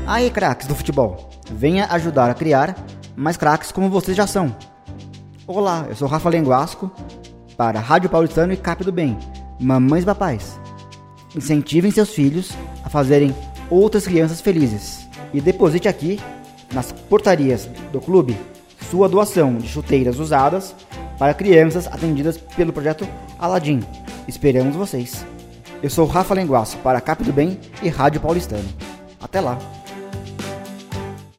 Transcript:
Aí, craques do futebol, venha ajudar a criar mais craques como vocês já são. Olá, eu sou Rafa Lenguasco para Rádio Paulistano e Cap do Bem, mamães e papais. Incentivem seus filhos a fazerem outras crianças felizes e deposite aqui, nas portarias do clube, sua doação de chuteiras usadas para crianças atendidas pelo projeto Aladim. Esperamos vocês. Eu sou Rafa Lenguasco para Cap do Bem e Rádio Paulistano. Até lá!